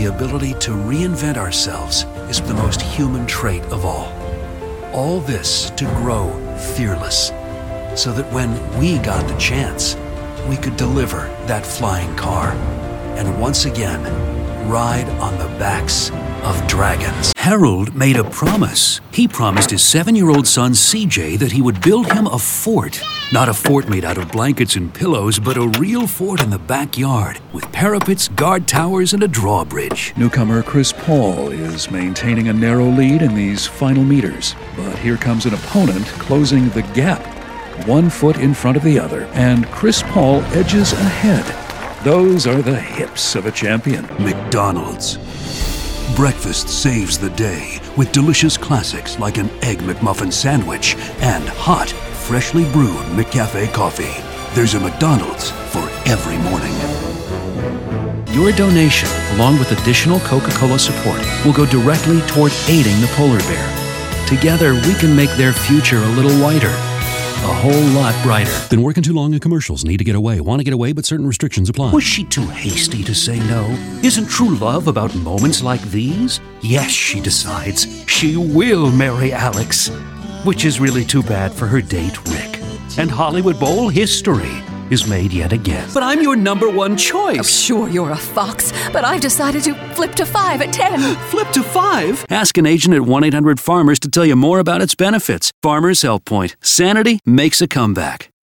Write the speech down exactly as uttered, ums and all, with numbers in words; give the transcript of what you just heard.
the ability to reinvent ourselves is the most human trait of all. All this to grow fearless, so that when we got the chance, we could deliver that flying car and once again ride on the backs of dragons. Harold made a promise. He promised his seven-year-old son C J that he would build him a fort. Not a fort made out of blankets and pillows, but a real fort in the backyard with parapets, guard towers, and a drawbridge. Newcomer Chris Paul is maintaining a narrow lead in these final meters. But here comes an opponent closing the gap, one foot in front of the other, and Chris Paul edges ahead. Those are the hips of a champion. McDonald's. Breakfast saves the day with delicious classics like an Egg McMuffin sandwich and hot, freshly brewed McCafe coffee. There's a McDonald's for every morning. Your donation, along with additional Coca-Cola support, will go directly toward aiding the polar bear. Together, we can make their future a little whiter, a whole lot brighter. Been working too long in commercials. Need to get away. Want to get away, but certain restrictions apply. Was she too hasty to say no? Isn't true love about moments like these? Yes, she decides. She will marry Alex. Which is really too bad for her date, Rick. And Hollywood Bowl history is made yet again. But I'm your number one choice. Oh, sure, you're a fox, but I've decided to flip to five at ten. Flip to five? Ask an agent at one eight hundred farmers to tell you more about its benefits. Farmers Help Point. Sanity makes a comeback.